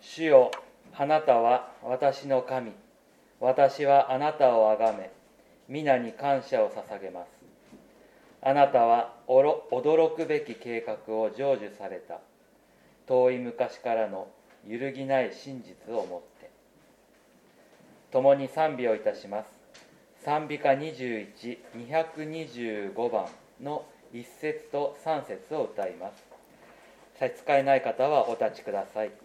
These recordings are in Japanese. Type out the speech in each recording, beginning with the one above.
主よ、あなたは私の神、私はあなたをあがめ、皆に感謝を捧げます。あなたは驚くべき計画を成就された。遠い昔からの揺るぎない真実をもって。共に賛美をいたします。賛美歌21、225番の1節と3節を歌います。差し支えない方はお立ちください。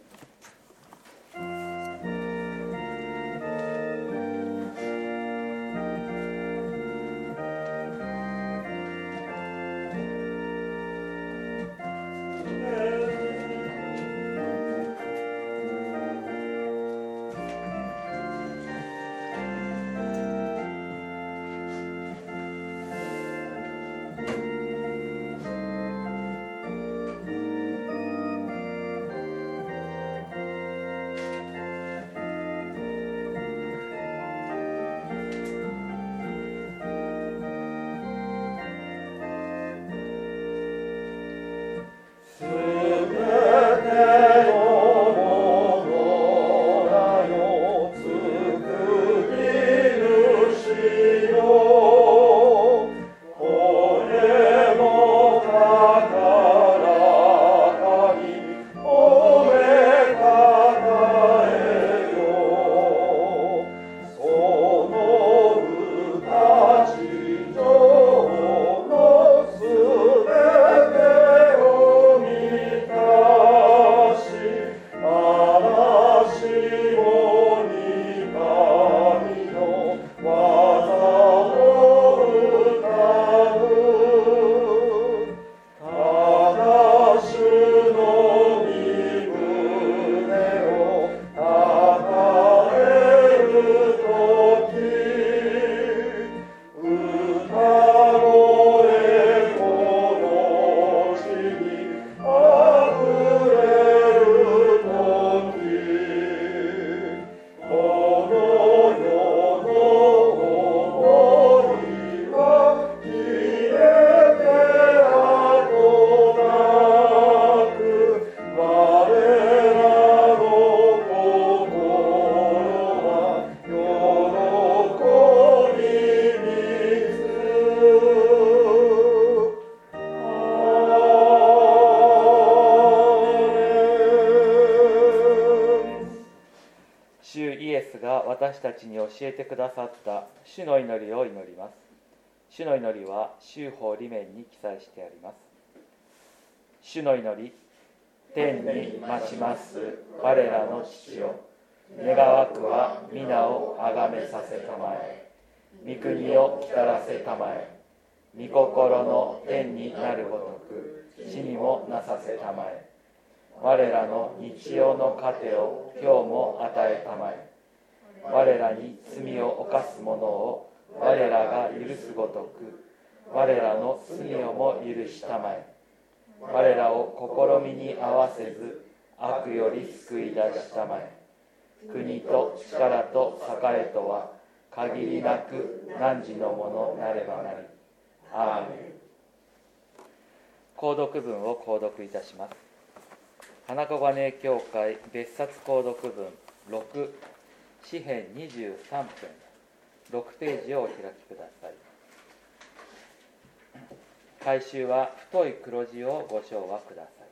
私たちに教えてくださった主の祈りを祈ります。主の祈りは修法理面に記載してあります。主の祈り。天に増します我らの父よ、願わくは皆をあがめさせたまえ、御国を来たらせたまえ、御心の天になるごとく地にもなさせたまえ、我らの日曜の糧を今日も与えたまえ、我らに罪を犯す者を我らが許すごとく我らの罪をも許したまえ、我らを試みに合わせず悪より救い出したまえ、国と力と栄とは限りなく汝のものなればなり。アーメン。購読文を購読いたします。花子金教会別冊購読文6、詩編23編6ページをお開きください。改宗は太い黒字をご唱和ください。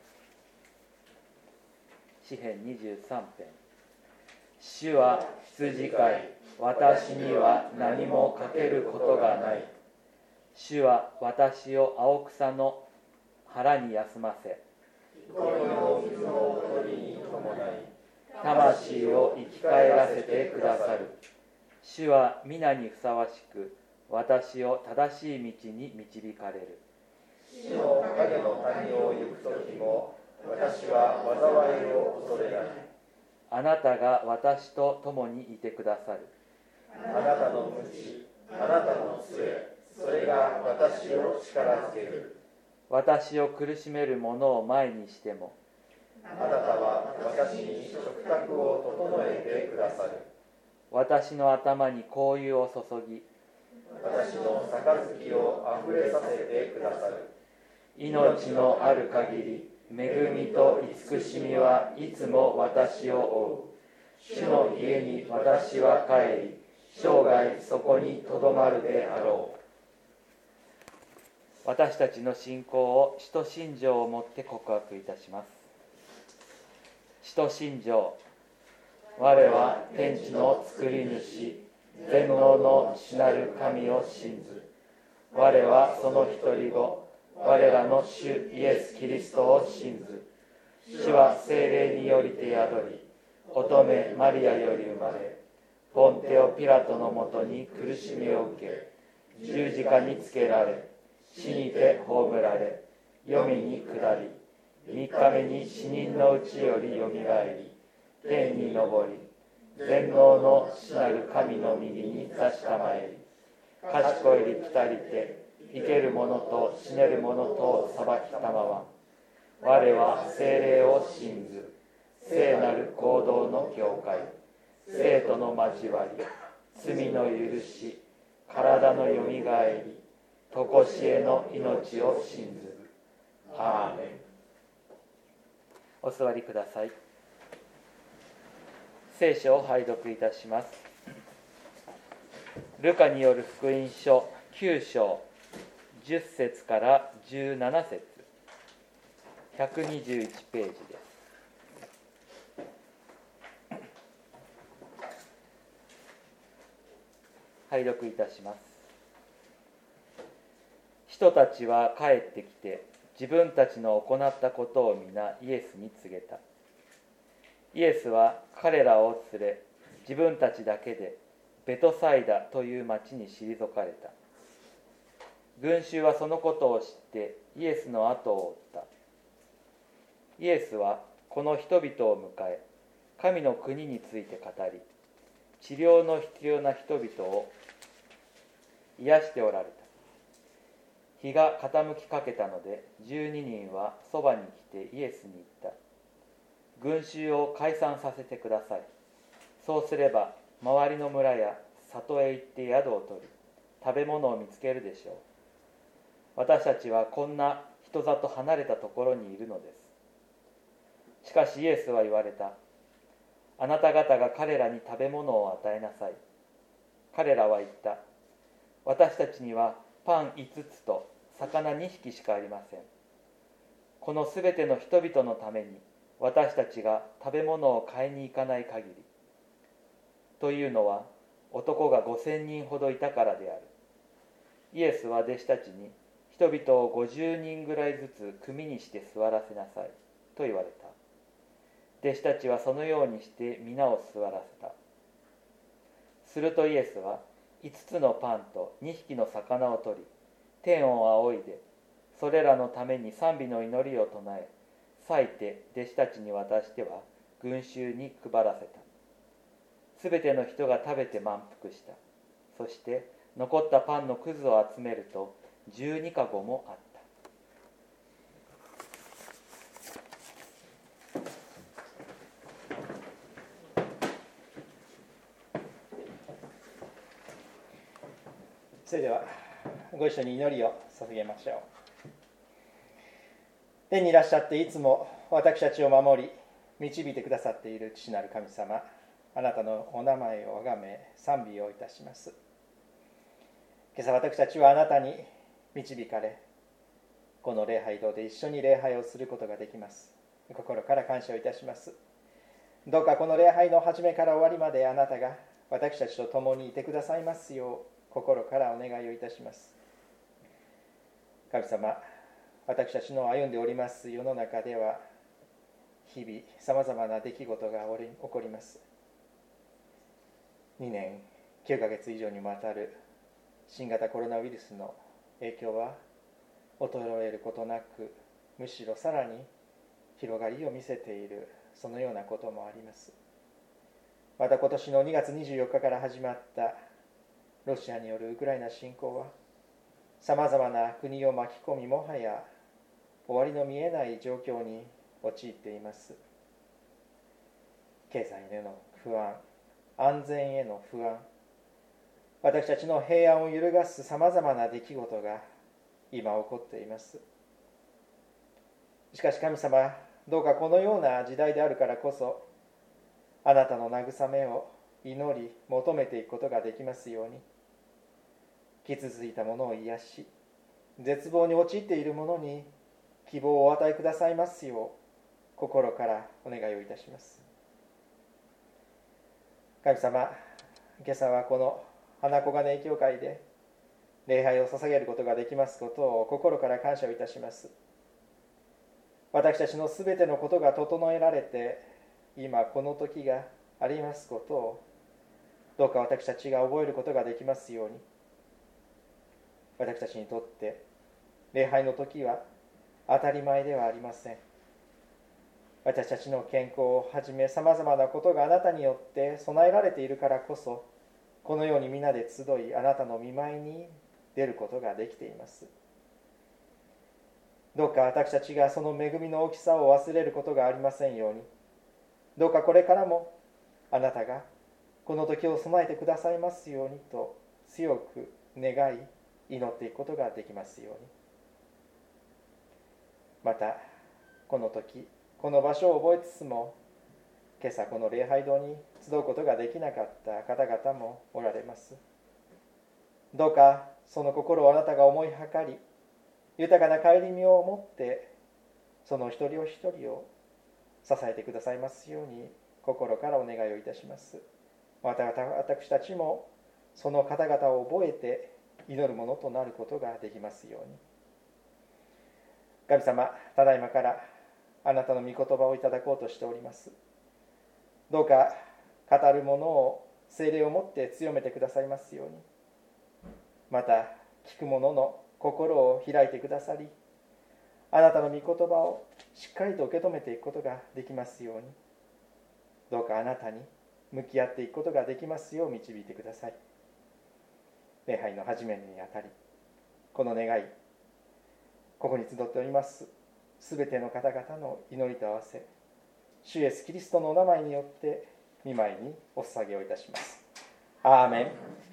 詩編23編。主は羊飼い、私には何もかけることがない。主は私を青草の腹に休ませ、憩いの水のほとりに伴い、魂を生き返らせてくださる。主は皆にふさわしく、私を正しい道に導かれる。死の影の谷を行くときも、私は災いを恐れない。あなたが私と共にいてくださる。あなたの鞭、あなたの杖、それが私を力づける。私を苦しめる者を前にしても、あなたは私に食卓を整えてくださる。私の頭に香油を注ぎ、私の杯をあふれさせてくださる。命のある限り、 恵みと慈しみはいつも私を追う。主の家に私は帰り、生涯そこにとどまるであろう。私たちの信仰を使徒信条をもって告白いたします。使徒信条。我は天地の作り主、全能の主なる神を信ず。我はその一人子、我らの主イエス・キリストを信ず。主は聖霊によりて宿り、乙女マリアより生まれ、ポンテオ・ピラトのもとに苦しみを受け、十字架につけられ、死にて葬られ、黄泉に下り、三日目に死人のうちよりよみがえり、天に昇り、全能の主なる神の右に座したまえり、賢いり来たりて、生ける者と死ねる者とを裁きたまわ。我は聖霊を信ず、聖なる行動の教会、生徒の交わり、罪の許し、体のよみがえり、とこしえの命を信ずる。アーメン。お座りください。聖書を拝読いたします。ルカによる福音書9章10節から17節、121ページです。拝読いたします。人たちは帰ってきて、自分たちの行ったことを皆イエスに告げた。イエスは彼らを連れ、自分たちだけでベトサイダという町に退かれた。群衆はそのことを知ってイエスの後を追った。イエスはこの人々を迎え、神の国について語り、治療の必要な人々を癒しておられた。日が傾きかけたので、12人はそばに来てイエスに言った。群衆を解散させてください。そうすれば、周りの村や里へ行って宿を取り、食べ物を見つけるでしょう。私たちはこんな人里離れたところにいるのです。しかしイエスは言われた。あなた方が彼らに食べ物を与えなさい。彼らは言った。私たちにはパン5つと魚2匹しかありません。このすべての人々のために私たちが食べ物を買いに行かない限り。というのは男が5000人ほどいたからである。イエスは弟子たちに人々を50人ぐらいずつ組にして座らせなさいと言われた。弟子たちはそのようにして皆を座らせた。するとイエスは5つのパンと2匹の魚を取り、天を仰いで、それらのために賛美の祈りを唱え、裂いて弟子たちに渡しては群衆に配らせた。すべての人が食べて満腹した。そして残ったパンのくずを集めると12かごもあった。 それではご一緒に祈りを捧げましょう。天にいらっしゃっていつも私たちを守り導いてくださっている父なる神様、あなたのお名前をあがめ賛美をいたします。今朝私たちはあなたに導かれ、この礼拝堂で一緒に礼拝をすることができます。心から感謝をいたします。どうかこの礼拝の始めから終わりまであなたが私たちと共にいてくださいますよう心からお願いをいたします。神様、私たちの歩んでおります世の中では日々さまざまな出来事が起こります。2年9ヶ月以上にもわたる新型コロナウイルスの影響は衰えることなく、むしろさらに広がりを見せている、そのようなこともあります。また今年の2月24日から始まったロシアによるウクライナ侵攻はさまざまな国を巻き込み、もはや終わりの見えない状況に陥っています。経済への不安、安全への不安、私たちの平安を揺るがすさまざまな出来事が今起こっています。 しかし神様、どうかこのような時代であるからこそ、あなたの慰めを祈り求めていくことができますように、傷ついた者を癒し、絶望に陥っている者に希望をお与えくださいますよう、心からお願いをいたします。神様、今朝はこの花小金井教会で礼拝を捧げることができますことを心から感謝をいたします。私たちのすべてのことが整えられて、今この時がありますことをどうか私たちが覚えることができますように、私たちにとって礼拝の時は当たり前ではありません。私たちの健康をはじめさまざまなことがあなたによって備えられているからこそ、このように皆で集い、あなたの御前に出ることができています。どうか私たちがその恵みの大きさを忘れることがありませんように、どうかこれからもあなたがこの時を備えてくださいますようにと強く願い祈っていくことができますように。またこの時この場所を覚えつつも、今朝この礼拝堂に集うことができなかった方々もおられます。どうかその心をあなたが思いはかり、豊かな顧みを持ってその一人お一人を支えてくださいますように心からお願いをいたします。また私たちもその方々を覚えて祈るものとなることができますように。神様、ただいまからあなたの御言葉をいただこうとしております。どうか語るものを聖霊をもって強めてくださいますように、また聞く者の心を開いてくださり、あなたの御言葉をしっかりと受け止めていくことができますように、どうかあなたに向き合っていくことができますよう導いてください。礼拝の始めにあたり、この願い、ここに集っておりますすべての方々の祈りと合わせ、主イエスキリストのお名前によって御前にお捧げをいたします。アーメン。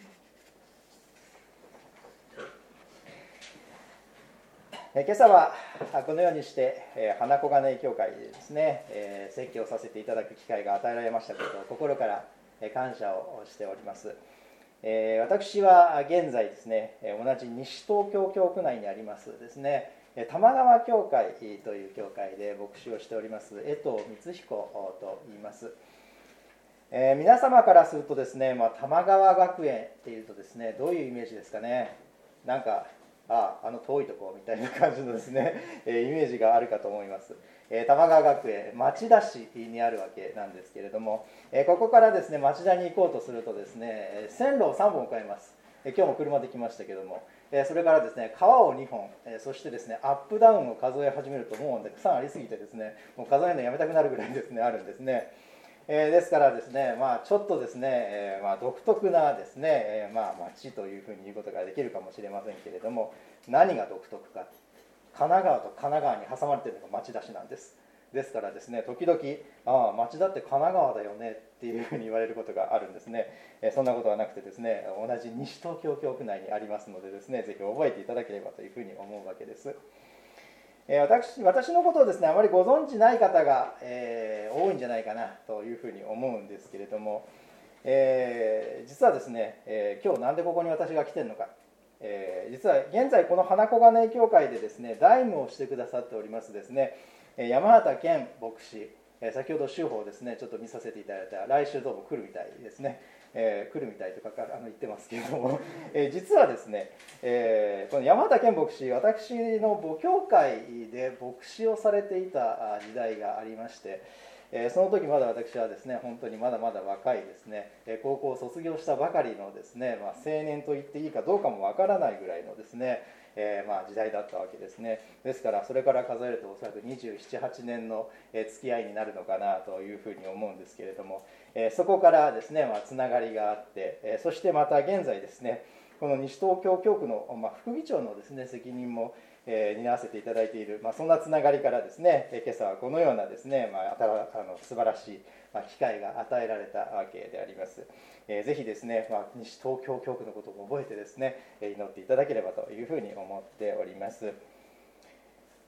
今朝はこのようにして花小金井教会でですね、説教させていただく機会が与えられましたことを心から感謝をしております。私は現在ですね、同じ西東京教区内にありますですね、玉川教会という教会で牧師をしております江藤光彦と言います。皆様からするとですね、玉川学園っていうとですね、どういうイメージですかね。なんか遠いとこみたいな感じのですね、イメージがあるかと思います。玉川学園、町田市にあるわけなんですけれども、ここからですね町田に行こうとするとですね、線路を3本越えます。今日も車で来ましたけども、それからですね川を2本、そしてですねアップダウンを数え始めるともうたくさんありすぎてですね、もう数えるのやめたくなるぐらいですねあるんですね。ですからですね、ちょっとですね、独特なですね、町というふうに言うことができるかもしれませんけれども、何が独特か、神奈川と神奈川に挟まれているのが町田市なんです。ですからですね、時々町田って神奈川だよねっていうふうに言われることがあるんですね。そんなことはなくてですね、同じ西東京教区内にありますのでですね、ぜひ覚えていただければというふうに思うわけです。私のことをですねあまりご存じない方が、多いんじゃないかなというふうに思うんですけれども、実はですね、今日なんでここに私が来てるのか、実は現在この花小金井教会でですね代務をしてくださっておりますですね山畑健牧師、先ほど週報をですねちょっと見させていただいた、来週どうも来るみたいですね、来るみたいとか言ってますけれども、実はですね、この山畑健牧師、私の母教会で牧師をされていた時代がありまして、その時まだ私はですね本当にまだまだ若いですね、高校を卒業したばかりのですね、青年と言っていいかどうかもわからないぐらいのですね、時代だったわけですね。ですからそれから数えるとおそらく27、8年の付き合いになるのかなというふうに思うんですけれども、そこからですね、つながりがあって、そしてまた現在ですねこの西東京教区の、副議長のですね責任も担わせていただいている、そんなつながりからですね、今朝はこのようなですね、素晴らしい機会が与えられたわけであります。ぜひですね、西東京教区のことを覚えてですね、祈っていただければというふうに思っております。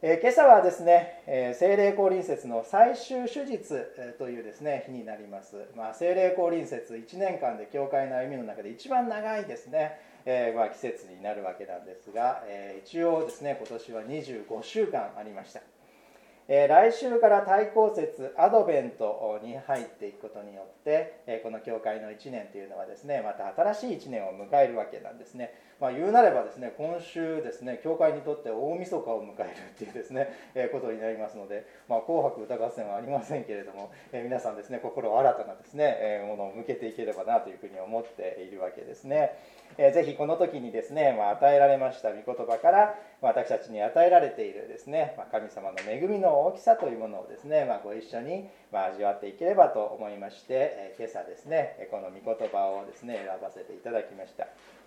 今朝はですね、聖霊降臨節の最終主日というですね、日になります。聖霊降臨節1年間で教会の歩みの中で一番長いですね、季節になるわけなんですが、一応ですね、今年は25週間ありました。来週から対抗節アドベントに入っていくことによって、この教会の1年というのはですね、また新しい1年を迎えるわけなんですね。言うなればですね、今週ですね、教会にとって大晦日を迎えるっていうですね、ことになりますので、紅白歌合戦はありませんけれども、皆さんですね、心を新たなですね、ものを向けていければなというふうに思っているわけですね。ぜひこの時にですね、与えられました御言葉から私たちに与えられているですね、神様の恵みの大きさというものをですね、ご一緒に味わっていければと思いまして、今朝ですね、この御言葉をですね、選ばせていただきました。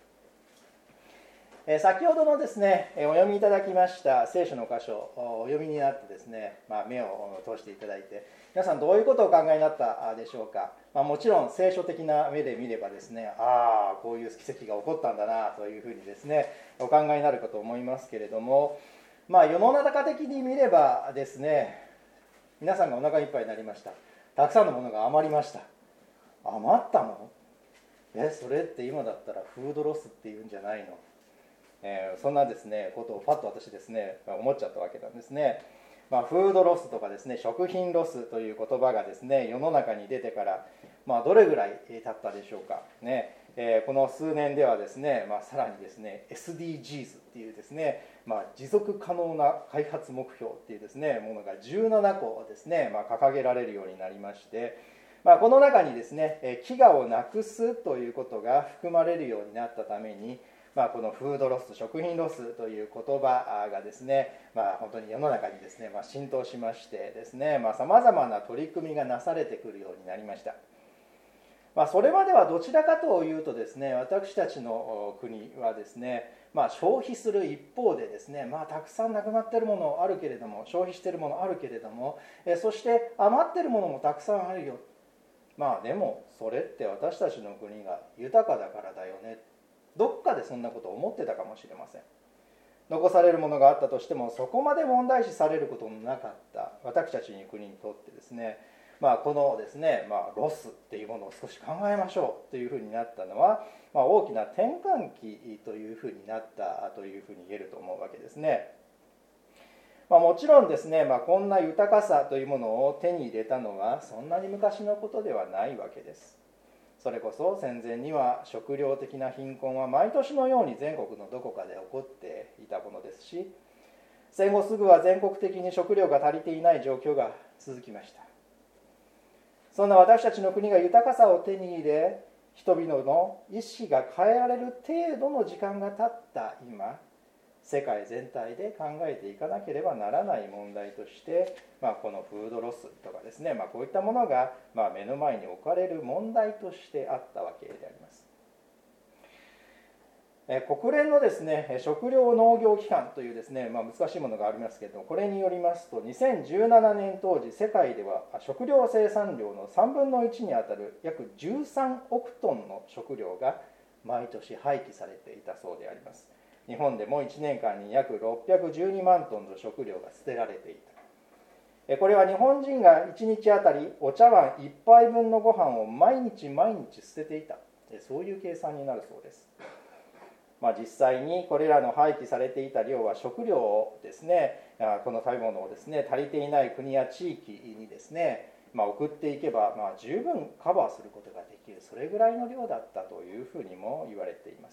先ほどのですね、お読みいただきました聖書の箇所をお読みになってですね、目を通していただいて、皆さんどういうことをお考えになったでしょうか。もちろん聖書的な目で見ればですね、こういう奇跡が起こったんだなというふうにですね、お考えになるかと思いますけれども、世の中的に見ればですね、皆さんがお腹いっぱいになりました。たくさんのものが余りました。余ったの？それって今だったらフードロスっていうんじゃないの？そんなですねことをパッと私ですね思っちゃったわけなんですね。フードロスとかですね、食品ロスという言葉がですね世の中に出てからどれぐらい経ったでしょうかね。この数年ではですね、さらにですね SDGs っていうですね、持続可能な開発目標っていうですねものが17個ですね、掲げられるようになりまして、この中にですね飢餓をなくすということが含まれるようになったために、このフードロス、食品ロスという言葉がですね、本当に世の中にですね、浸透しましてですね、さまざまな取り組みがなされてくるようになりました。それまではどちらかというとですね、私たちの国はですね、消費する一方でですね、たくさんなくなっているものあるけれども、消費しているものあるけれども、そして余っているものもたくさんあるよ。でもそれって私たちの国が豊かだからだよね。どっかでそんなことを思ってたかもしれません。残されるものがあったとしてもそこまで問題視されることのなかった私たちの国にとってですね、このですね、ロスっていうものを少し考えましょうというふうになったのは、大きな転換期というふうになったというふうに言えると思うわけですね。もちろんですね、こんな豊かさというものを手に入れたのはそんなに昔のことではないわけです。それこそ戦前には食料的な貧困は毎年のように全国のどこかで起こっていたものですし、戦後すぐは全国的に食料が足りていない状況が続きました。そんな私たちの国が豊かさを手に入れ、人々の意識が変えられる程度の時間が経った今、世界全体で考えていかなければならない問題として、このフードロスとかですね、こういったものが目の前に置かれる問題としてあったわけであります。国連のですね食糧農業機関というですね、難しいものがありますけれども、これによりますと2017年当時世界では食料生産量の3分の1にあたる約13億トンの食料が毎年廃棄されていたそうであります。日本でも1年間に約612万トンの食料が捨てられていた。これは日本人が1日あたりお茶碗1杯分のご飯を毎日捨てていた、そういう計算になるそうです。実際にこれらの廃棄されていた量は食料をですね、この食べ物をですね足りていない国や地域にですね、送っていけば十分カバーすることができる、それぐらいの量だったというふうにも言われています。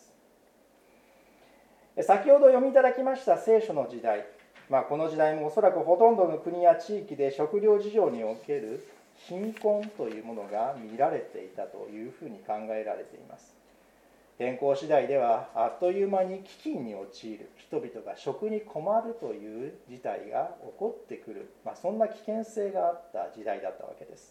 先ほど読みいただきました聖書の時代、この時代もおそらくほとんどの国や地域で食料事情における貧困というものが見られていたというふうに考えられています。天候次第ではあっという間に飢饉に陥る、人々が食に困るという事態が起こってくる、そんな危険性があった時代だったわけです。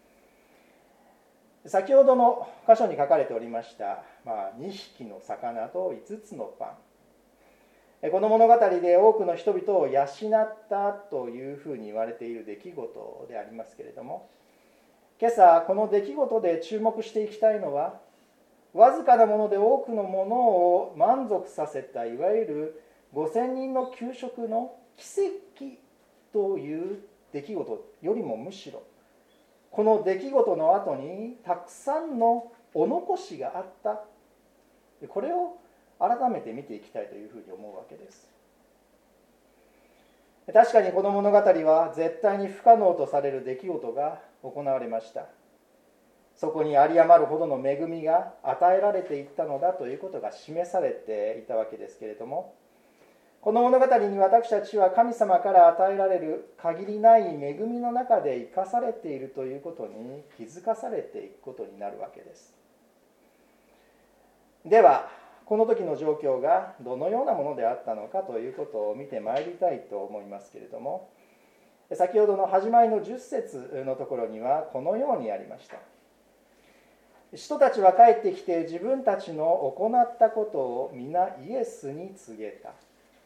先ほどの箇所に書かれておりました、2匹の魚と5つのパン、この物語で多くの人々を養ったというふうに言われている出来事でありますけれども、今朝この出来事で注目していきたいのは、わずかなもので多くのものを満足させたいわゆる5000人の給食の奇跡という出来事よりもむしろこの出来事の後にたくさんのお残しがあった、これを改めて見ていきたいというふうに思うわけです。確かにこの物語は絶対に不可能とされる出来事が行われました。そこに有り余るほどの恵みが与えられていったのだということが示されていたわけですけれども、この物語に私たちは神様から与えられる限りない恵みの中で生かされているということに気づかされていくことになるわけです。ではこの時の状況がどのようなものであったのかということを見てまいりたいと思いますけれども、先ほどの始まりの10節のところにはこのようにありました。使徒たちは帰ってきて自分たちの行ったことを皆イエスに告げた。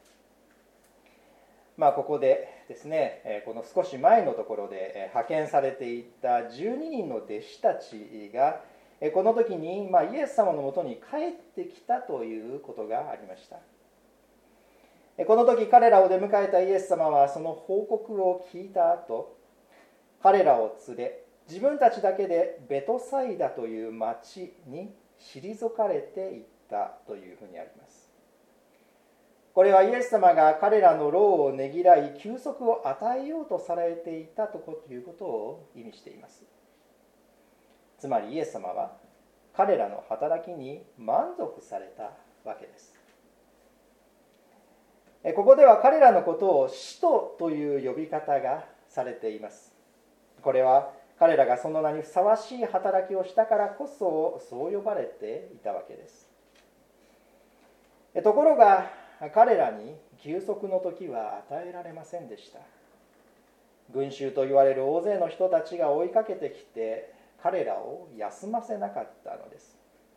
ここでですね、この少し前のところで派遣されていた12人の弟子たちがこの時にイエス様のもとに帰ってきたということがありました。この時彼らを出迎えたイエス様はその報告を聞いた後、彼らを連れ自分たちだけでベトサイダという町に退かれていったというふうにあります。これはイエス様が彼らの労をねぎらい休息を与えようとされていたということを意味しています。つまりイエス様は彼らの働きに満足されたわけです。ここでは彼らのことを使徒という呼び方がされています。これは彼らがその名にふさわしい働きをしたからこそそう呼ばれていたわけです。ところが彼らに休息の時は与えられませんでした。群衆と言われる大勢の人たちが追いかけてきて彼らを休ませなかったのです。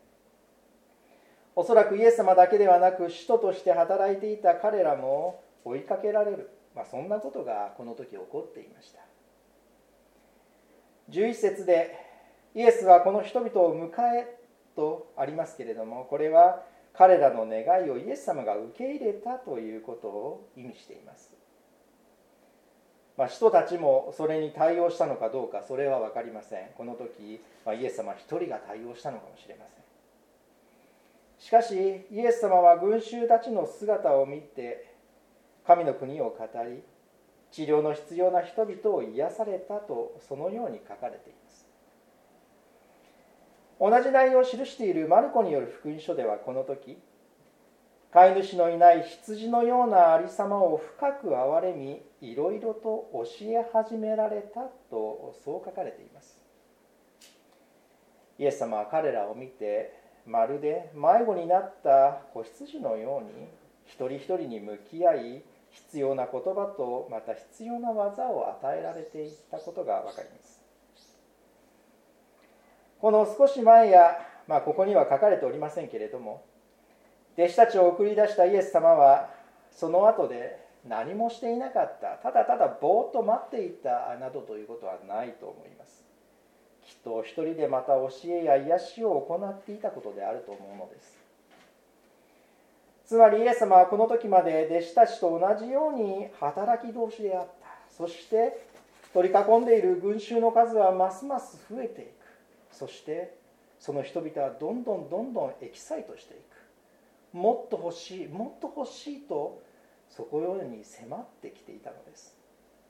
おそらくイエス様だけではなく使徒として働いていた彼らも追いかけられる、そんなことがこの時起こっていました。11節でイエスはこの人々を迎えとありますけれども、これは彼らの願いをイエス様が受け入れたということを意味しています。使徒たちもそれに対応したのかどうかそれは分かりません。この時、イエス様一人が対応したのかもしれません。しかしイエス様は群衆たちの姿を見て神の国を語り、治療の必要な人々を癒されたとそのように書かれています。同じ内容を記しているマルコによる福音書ではこの時、飼い主のいない羊のようなありさまを深く憐れみ、いろいろと教え始められたとそう書かれています。イエス様は彼らを見てまるで迷子になった子羊のように一人一人に向き合い、必要な言葉とまた必要な技を与えられていったことが分かります。この少し前や、ここには書かれておりませんけれども、弟子たちを送り出したイエス様はその後で何もしていなかった、ただただぼーっと待っていたなどということはないと思います。きっと一人でまた教えや癒しを行っていたことであると思うのです。つまりイエス様はこの時まで弟子たちと同じように働き同士であった。そして取り囲んでいる群衆の数はますます増えていく。そしてその人々はどんどんエキサイトしていく。もっと欲しい、もっと欲しいとそこように迫ってきていたのです。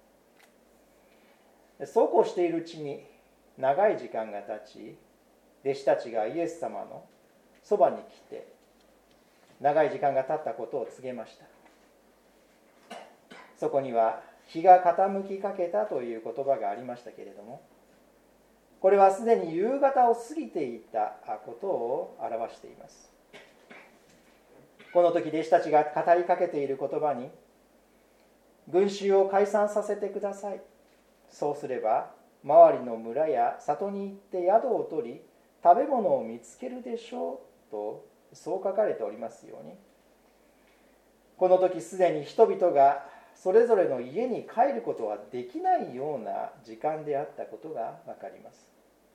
そうこうしているうちに長い時間が経ち、弟子たちがイエス様のそばに来て長い時間が経ったことを告げました。そこには日が傾きかけたという言葉がありましたけれども、これはすでに夕方を過ぎていたことを表しています。この時弟子たちが語りかけている言葉に、群衆を解散させてください。そうすれば周りの村や里に行って宿を取り食べ物を見つけるでしょうとそう書かれておりますように、この時すでに人々がそれぞれの家に帰ることはできないような時間であったことがわかります。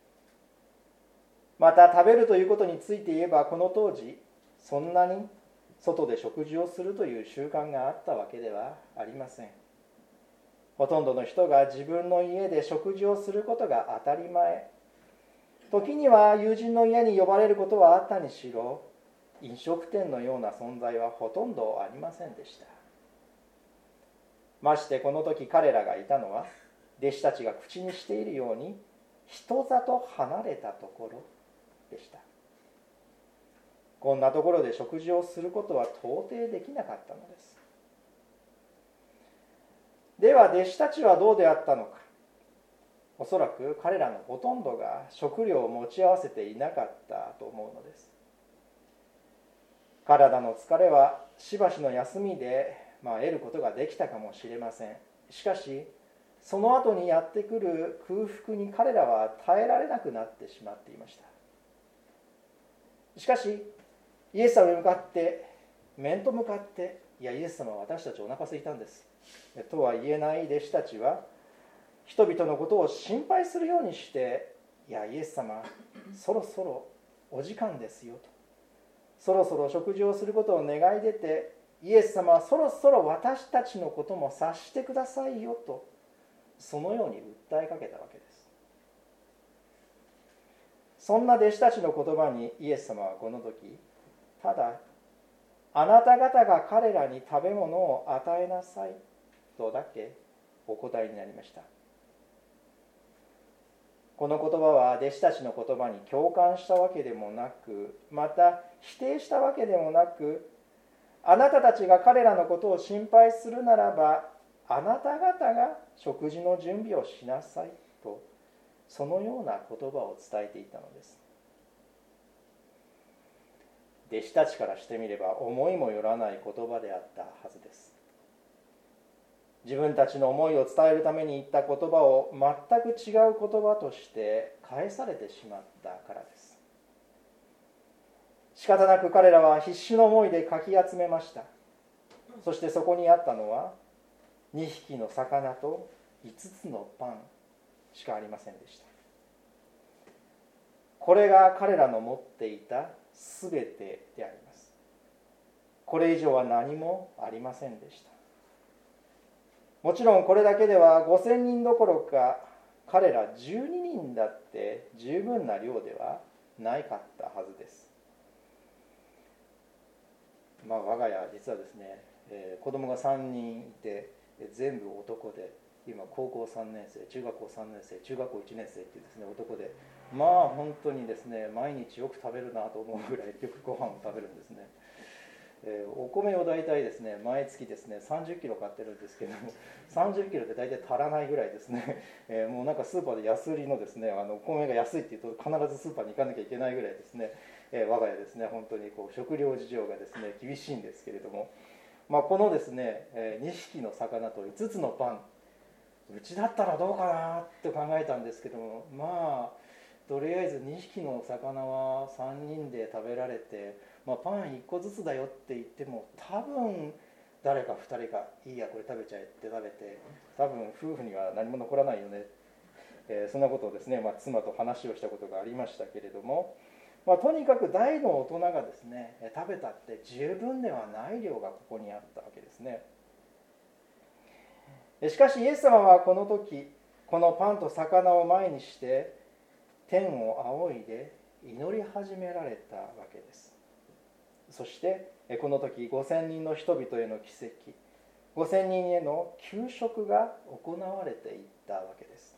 また食べるということについて言えば、この当時そんなに外で食事をするという習慣があったわけではありません。ほとんどの人が自分の家で食事をすることが当たり前。時には友人の家に呼ばれることはあったにしろ、飲食店のような存在はほとんどありませんでした。ましてこの時彼らがいたのは、弟子たちが口にしているように人里離れたところでした。こんなところで食事をすることは到底できなかったのです。では弟子たちはどうであったのか。おそらく彼らのほとんどが食料を持ち合わせていなかったと思うのです。体の疲れはしばしの休みで得ることができたかもしれません。しかしその後にやってくる空腹に彼らは耐えられなくなってしまっていました。しかしイエス様に向かって面と向かって、いやイエス様は私たちお腹空いたんですとは言えない弟子たちは、人々のことを心配するようにして、いやイエス様そろそろお時間ですよと、そろそろ食事をすることを願い出て、イエス様はそろそろ私たちのことも察してくださいよと、そのように訴えかけたわけです。そんな弟子たちの言葉にイエス様はこの時、ただあなた方が彼らに食べ物を与えなさいとだけお答えになりました。この言葉は弟子たちの言葉に共感したわけでもなく、また否定したわけでもなく、あなたたちが彼らのことを心配するならば、あなた方が食事の準備をしなさいと、そのような言葉を伝えていたのです。弟子たちからしてみれば思いもよらない言葉であったはずです。自分たちの思いを伝えるために言った言葉を全く違う言葉として返されてしまったからです。仕方なく彼らは必死の思いでかき集めました。そしてそこにあったのは2匹の魚と5つのパンしかありませんでした。これが彼らの持っていたすべてであります。これ以上は何もありませんでした。もちろんこれだけでは5000人どころか、彼ら12人だって十分な量ではないかったはずです。我が家実はですね、子供が3人いて全部男で、今高校3年生、中学校3年生、中学校1年生っていうですね、男で、本当にですね、毎日よく食べるなと思うぐらいよくご飯を食べるんですね。お米を大体ですね、毎月ですね30キロ買ってるんですけども、30キロで大体足らないぐらいですね、もうなんかスーパーで安売りのですね、お米が安いっていうと必ずスーパーに行かなきゃいけないぐらいですね、我が家ですね、本当に食料事情がですね厳しいんですけれども、このですね、2匹の魚と5つのパン、うちだったらどうかなって考えたんですけども、とりあえず2匹の魚は3人で食べられて、パン1個ずつだよって言っても多分誰か2人がいいやこれ食べちゃえって食べて、多分夫婦には何も残らないよね、そんなことをですね、妻と話をしたことがありましたけれども、とにかく大の大人がですね食べたって十分ではない量がここにあったわけですね。しかしイエス様はこの時、このパンと魚を前にして天を仰いで祈り始められたわけです。そしてこの時5000人の人々への奇跡、5000人への給食が行われていったわけです。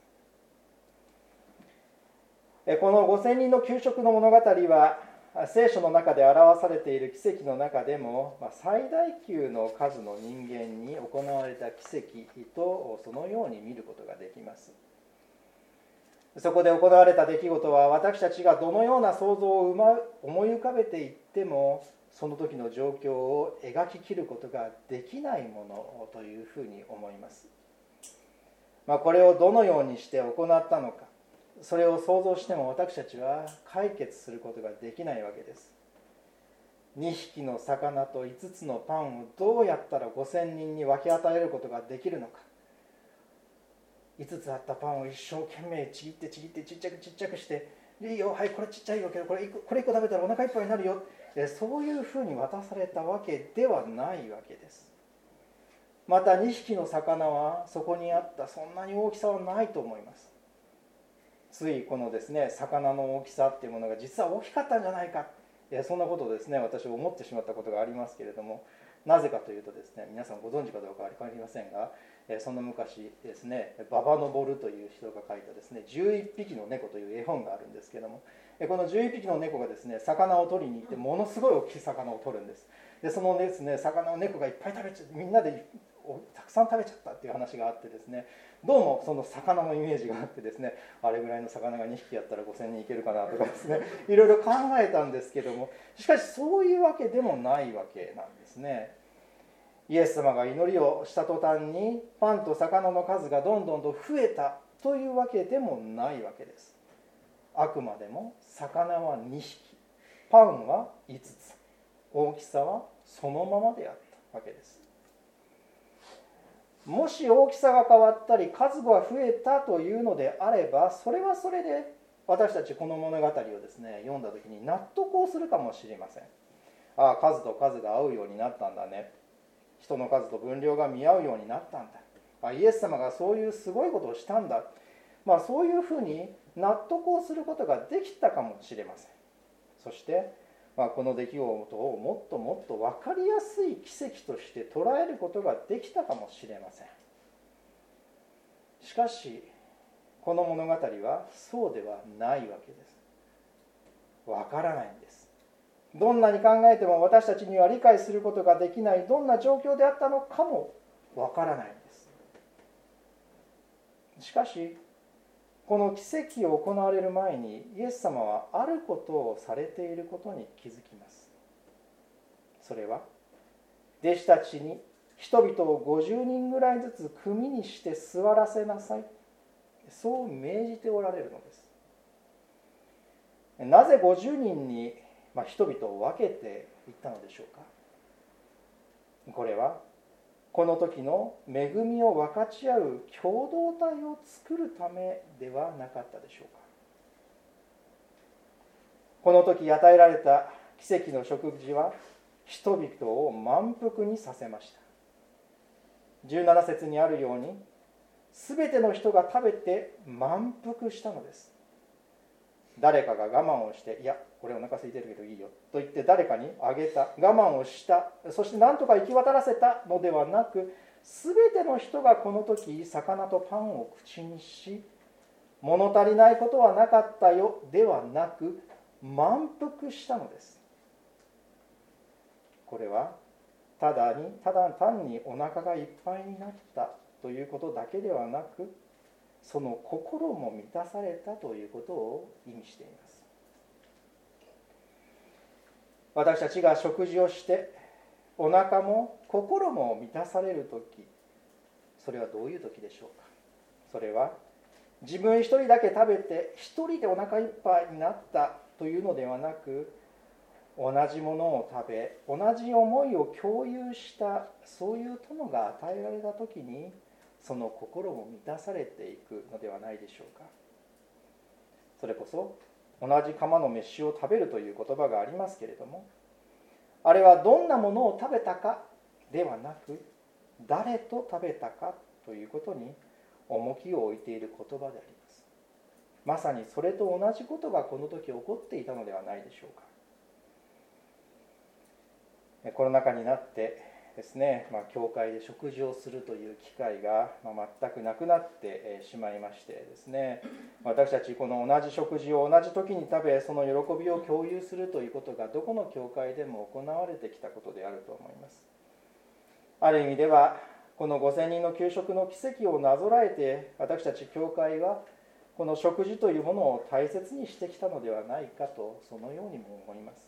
この5000人の給食の物語は聖書の中で表されている奇跡の中でも最大級の数の人間に行われた奇跡とそのように見ることができます。そこで行われた出来事は私たちがどのような想像を思い浮かべていってもその時の状況を描ききることができないものというふうに思います。これをどのようにして行ったのか、それを想像しても私たちは解決することができないわけです。2匹の魚と5つのパンをどうやったら5000人に分け与えることができるのか。5つあったパンを一生懸命ちぎってちっちゃくしていいよ、はい、これちっちゃいよけどこれ1個食べたらお腹いっぱいになるよ、そういうふうに渡されたわけではないわけです。また2匹の魚はそこにあった、そんなに大きさはないと思います。ついこのですね、魚の大きさっていうものが実は大きかったんじゃないか、そんなことをですね、私は思ってしまったことがありますけれども、なぜかというとですね、皆さんご存知かどうかは分かりませんが、その昔ですね、馬場昇という人が書いたですね、11匹の猫という絵本があるんですけども、この11匹の猫がですね、魚を取りに行ってものすごい大きい魚を取るんです。でそのですね、魚を猫がいっぱい食べちゃって、みんなでたくさん食べちゃったっていう話があってですね、どうもその魚のイメージがあってですね、あれぐらいの魚が2匹やったら5000人いけるかなとかですね、いろいろ考えたんですけども、しかしそういうわけでもないわけなんですね。イエス様が祈りをした途端にパンと魚の数がどんどんと増えたというわけでもないわけです。あくまでも魚は2匹、パンは5つ、大きさはそのままであったわけです。もし大きさが変わったり数が増えたというのであれば、それはそれで私たちこの物語をですね、読んだ時に納得をするかもしれません。ああ、数と数が合うようになったんだね、人の数と分量が見合うようになったんだ、イエス様がそういうすごいことをしたんだ、そういうふうに納得をすることができたかもしれません。そして、この出来事をもっともっと分かりやすい奇跡として捉えることができたかもしれません。しかしこの物語はそうではないわけです。分からないんです。どんなに考えても私たちには理解することができない、どんな状況であったのかも分からないんです。しかしこの奇跡を行われる前にイエス様はあることをされていることに気づきます。それは弟子たちに人々を50人ぐらいずつ組にして座らせなさい、そう命じておられるのです。なぜ50人に人々を分けていったのでしょうか。これはこの時の恵みを分かち合う共同体を作るためではなかったでしょうか。この時与えられた奇跡の食事は人々を満腹にさせました。17節にあるように、すべての人が食べて満腹したのです。誰かが我慢をして、いや、これお腹空いてるけどいいよと言って誰かにあげた、我慢をした、そして何とか行き渡らせたのではなく、すべての人がこの時魚とパンを口にし、物足りないことはなかったよではなく、満腹したのです。これはただ単にお腹がいっぱいになったということだけではなく、その心も満たされたということを意味しています。私たちが食事をしてお腹も心も満たされるとき、それはどういうときでしょうか。それは自分一人だけ食べて一人でお腹いっぱいになったというのではなく、同じものを食べ同じ思いを共有した、そういう友が与えられたときに、その心も満たされていくのではないでしょうか。それこそ同じ釜の飯を食べるという言葉がありますけれども、あれはどんなものを食べたかではなく、誰と食べたかということに重きを置いている言葉であります。まさにそれと同じことがこの時起こっていたのではないでしょうか。コロナ禍になってですね、教会で食事をするという機会が全くなくなってしまいましてですね、私たちこの同じ食事を同じ時に食べ、その喜びを共有するということがどこの教会でも行われてきたことであると思います。ある意味ではこの5000人の給食の奇跡をなぞらえて、私たち教会はこの食事というものを大切にしてきたのではないかと、そのようにも思います。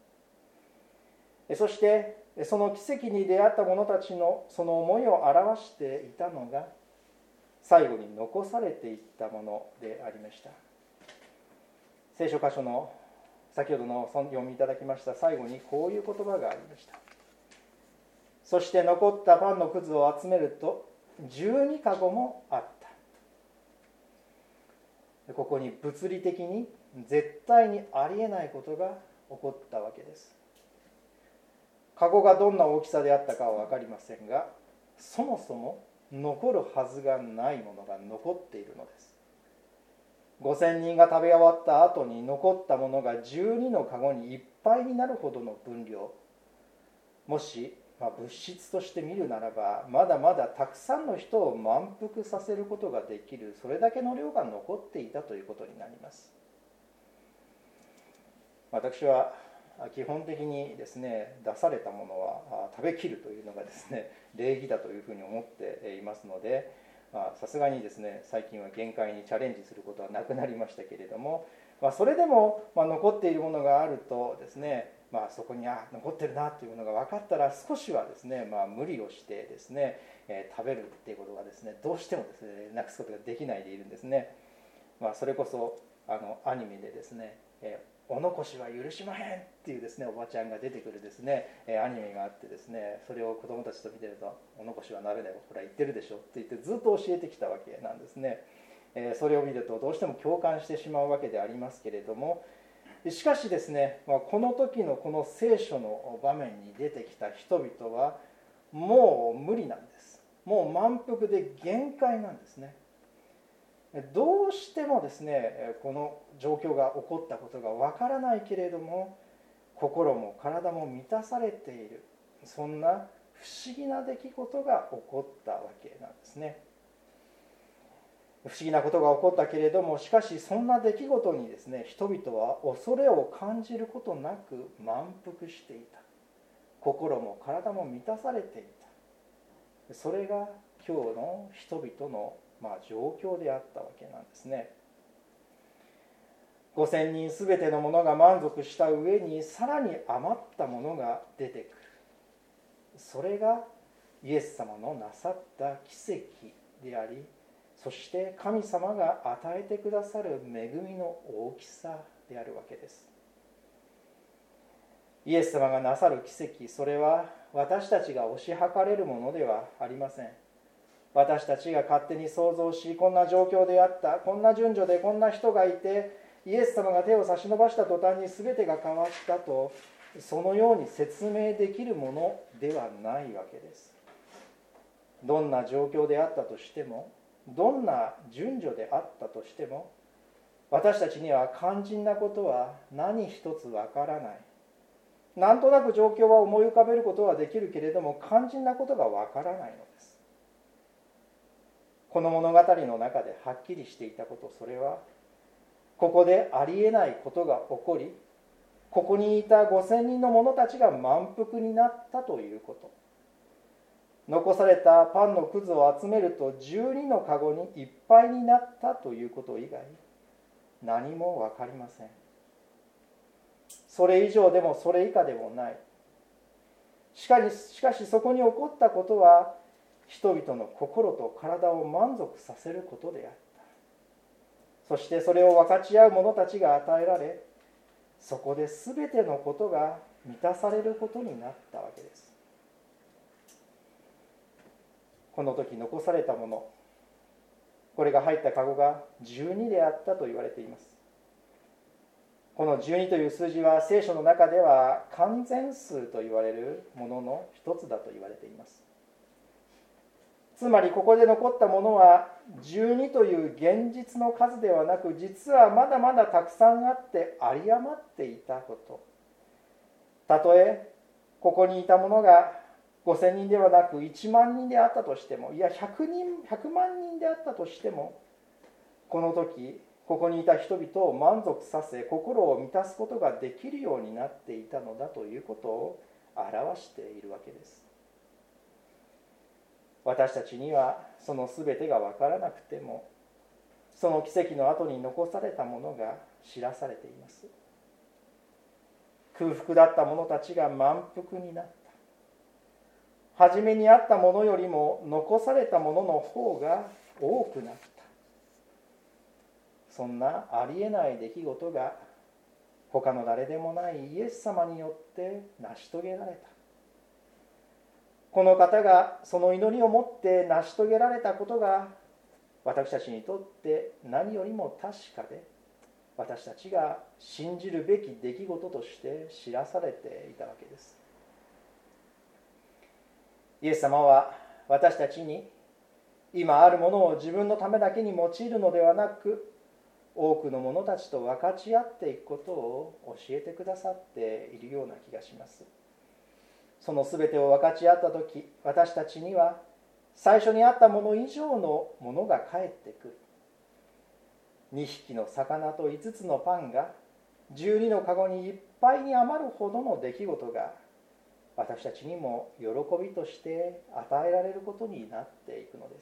そしてその奇跡に出会った者たちのその思いを表していたのが、最後に残されていったものでありました。聖書箇所の先ほどの読みいただきました最後にこういう言葉がありました。そして残ったパンのくずを集めると12かごもあった。 ここに物理的に絶対にありえないことが起こったわけです。カゴがどんな大きさであったかは分かりませんが、そもそも残るはずがないものが残っているのです。5000人が食べ終わった後に残ったものが12のカゴにいっぱいになるほどの分量、もし物質として見るならば、まだまだたくさんの人を満腹させることができる、それだけの量が残っていたということになります。私は基本的にですね、出されたものは食べきるというのがですね、礼儀だというふうに思っていますので、さすがにですね、最近は限界にチャレンジすることはなくなりましたけれども、それでも残っているものがあるとですね、そこに残ってるなというものが分かったら、少しはですね、無理をしてですね、食べるっていうことがですね、どうしてもですね、なくすことができないでいるんですね。それこそアニメでですね、お残しは許しまへんっていうですね、おばちゃんが出てくるですね、アニメがあってですね、それを子どもたちと見てると、お残しはなれない、ほら言ってるでしょって言ってずっと教えてきたわけなんですね。それを見るとどうしても共感してしまうわけでありますけれども、しかしですね、この時のこの聖書の場面に出てきた人々はもう無理なんです。もう満腹で限界なんですね。どうしてもですね、この状況が起こったことがわからないけれども、心も体も満たされている、そんな不思議な出来事が起こったわけなんですね。不思議なことが起こったけれども、しかしそんな出来事にですね、人々は恐れを感じることなく満腹していた。心も体も満たされていた。それが今日の人々の状況であったわけなんですね。5000人すべてのものが満足した上に、さらに余ったものが出てくる。それがイエス様のなさった奇跡であり、そして神様が与えてくださる恵みの大きさであるわけです。イエス様がなさる奇跡、それは私たちが推し量れるものではありません。私たちが勝手に想像し、こんな状況であった、こんな順序でこんな人がいて、イエス様が手を差し伸ばした途端に全てが変わったと、そのように説明できるものではないわけです。どんな状況であったとしても、どんな順序であったとしても、私たちには肝心なことは何一つわからない。なんとなく状況は思い浮かべることはできるけれども、肝心なことがわからないのです。この物語の中ではっきりしていたこと、それはここでありえないことが起こり、ここにいた5000人の者たちが満腹になったということ。残されたパンのくずを集めると12のカゴにいっぱいになったということ以外、何も分かりません。それ以上でもそれ以下でもない。しかしそこに起こったことは、人々の心と体を満足させることであった。そしてそれを分かち合う者たちが与えられ、そこで全てのことが満たされることになったわけです。この時残されたもの、これが入ったカゴが12であったと言われています。この12という数字は聖書の中では完全数と言われるものの一つだと言われています。つまりここで残ったものは12という現実の数ではなく、実はまだまだたくさんあって有り余っていたこと。たとえここにいたものが5000人ではなく1万人であったとしても、いや100万人であったとしても、この時ここにいた人々を満足させ、心を満たすことができるようになっていたのだということを表しているわけです。私たちにはその全てが分からなくても、その奇跡の後に残されたものが知らされています。空腹だった者たちが満腹になった。初めにあったものよりも残されたものの方が多くなった。そんなありえない出来事が他の誰でもないイエス様によって成し遂げられた。この方がその祈りをもって成し遂げられたことが、 私たちにとって何よりも確かで、私たちが信じるべき出来事として知らされていたわけです。イエス様は私たちに今あるものを自分のためだけに用いるのではなく、多くの者たちと分かち合っていくことを教えてくださっているような気がします。そのすべてを分かち合ったとき、私たちには最初にあったもの以上のものが返ってくる。2匹の魚と5つのパンが12のカゴにいっぱいに余るほどの出来事が、私たちにも喜びとして与えられることになっていくのです。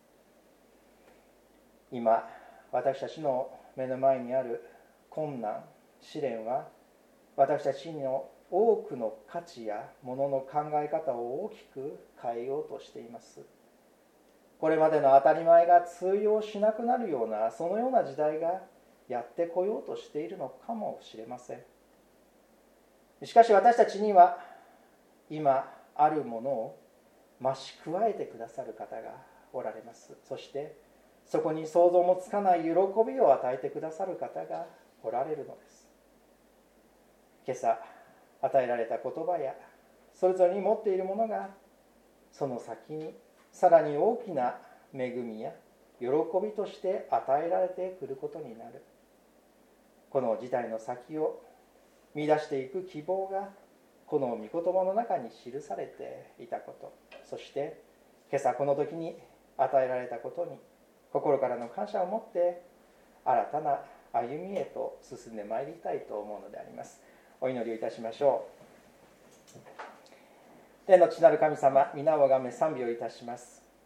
今私たちの目の前にある困難、試練は、私たちの多くの価値やものの考え方を大きく変えようとしています。これまでの当たり前が通用しなくなるような、そのような時代がやってこようとしているのかもしれません。しかし私たちには今あるものを増し加えてくださる方がおられます。そしてそこに想像もつかない喜びを与えてくださる方がおられるのです。今朝与えられた言葉やそれぞれに持っているものが、その先にさらに大きな恵みや喜びとして与えられてくることになる。この事態の先を見出していく希望が、この御言葉の中に記されていたこと、そして今朝この時に与えられたことに心からの感謝を持って新たな歩みへと進んでまいりたいと思うのであります。お祈りをいたしましょう。天の父なる神様、皆をあがめ賛美をいたします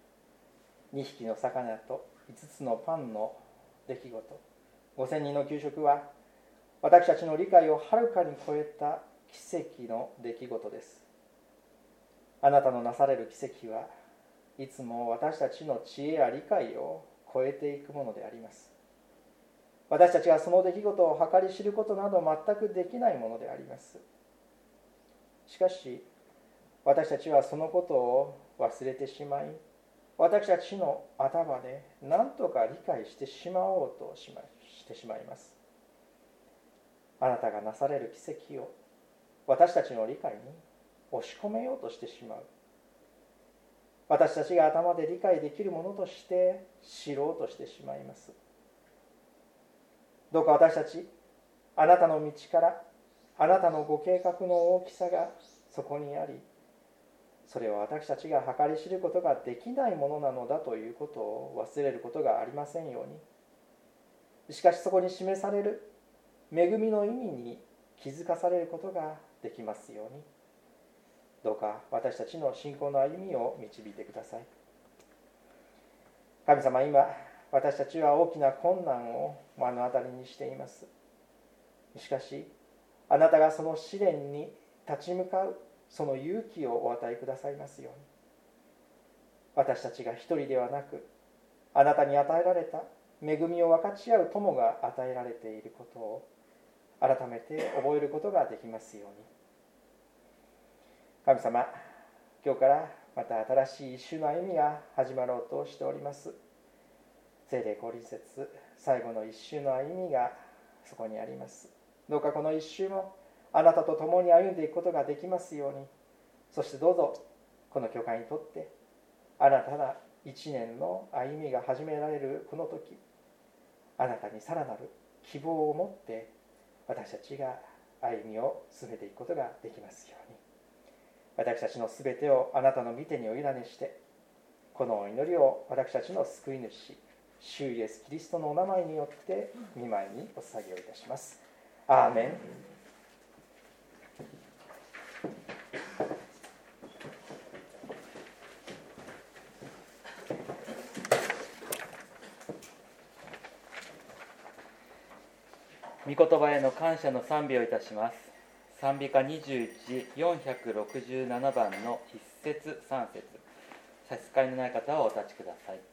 。2匹の魚と5つのパンの出来事、5000人の給食は私たちの理解をはるかに超えた奇跡の出来事です。あなたのなされる奇跡はいつも私たちの知恵や理解を超えていくものであります。私たちがその出来事を計り知ることなど全くできないものであります。しかし私たちはそのことを忘れてしまい、私たちの頭で何とか理解してしまおうとしてしまいます。あなたがなされる奇跡を私たちの理解に押し込めようとしてしまう。私たちが頭で理解できるものとして知ろうとしてしまいます。どうか私たち、あなたの道からあなたのご計画の大きさがそこにあり、それを私たちが計り知ることができないものなのだということを忘れることがありませんように。しかしそこに示される恵みの意味に気づかされることができますように、どうか私たちの信仰の歩みを導いてください。神様、今私たちは大きな困難を目の当たりにしています。しかしあなたがその試練に立ち向かうその勇気をお与えくださいますように。私たちが一人ではなく、あなたに与えられた恵みを分かち合う友が与えられていることを改めて覚えることができますように。神様、今日からまた新しい一週の歩みが始まろうとしております。聖霊降臨節最後の一週の歩みがそこにあります。どうかこの一週もあなたと共に歩んでいくことができますように。そしてどうぞこの教会にとって新たな一年の歩みが始められるこの時、あなたにさらなる希望を持って私たちが歩みを進めていくことができますように。私たちのすべてをあなたの御手にお委ねして、この祈りを私たちの救い主主イエスキリストのお名前によって御前にお捧げをいたします。アーメン。 御言葉への感謝の賛美をいたします。賛美歌21、467番の1節3節。差し支えのない方はお立ちください。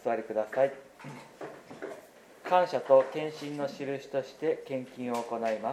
座りください。感謝と献身の印として献金を行います。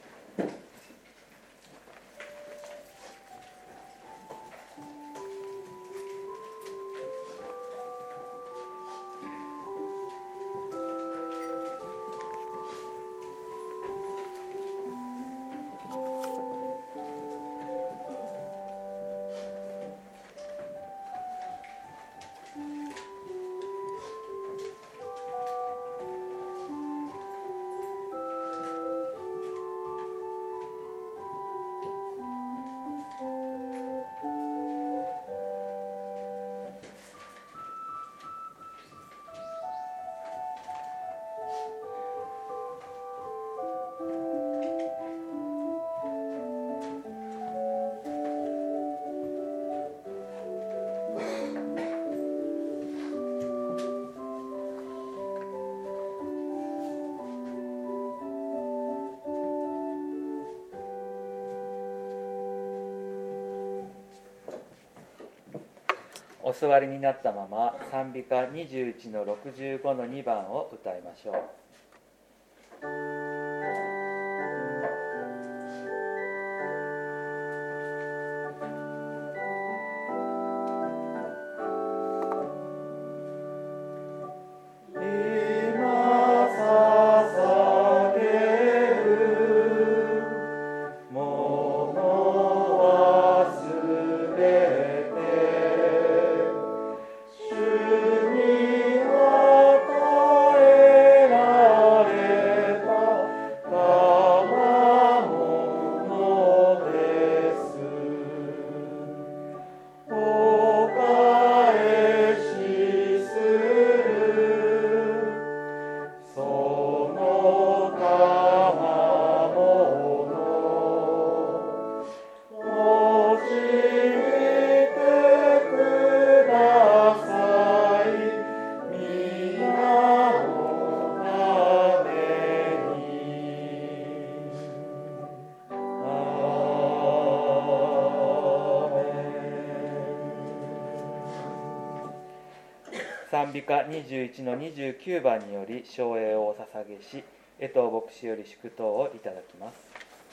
お座りになったまま賛美歌21の65の2番を歌いましょう。賛美歌21の29番により唱詠をお捧げし、江藤牧師より祝祷をいただきます。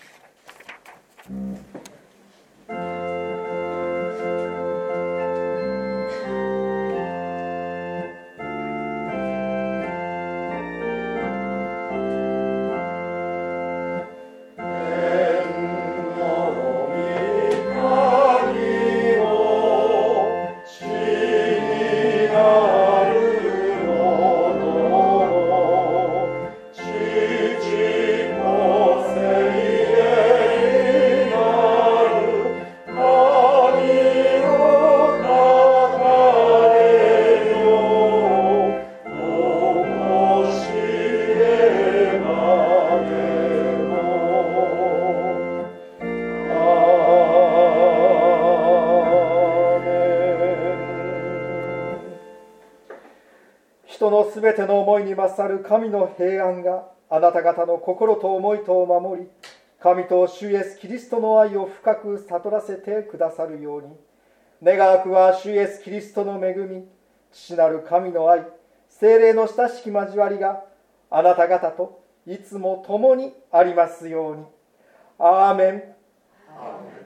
人のすべての思いに勝る神の平安があなた方の心と思いとを守り、神と主イエスキリストの愛を深く悟らせてくださるように、願わくは主イエスキリストの恵み、父なる神の愛、聖霊の親しき交わりがあなた方といつも共にありますように。アーメン。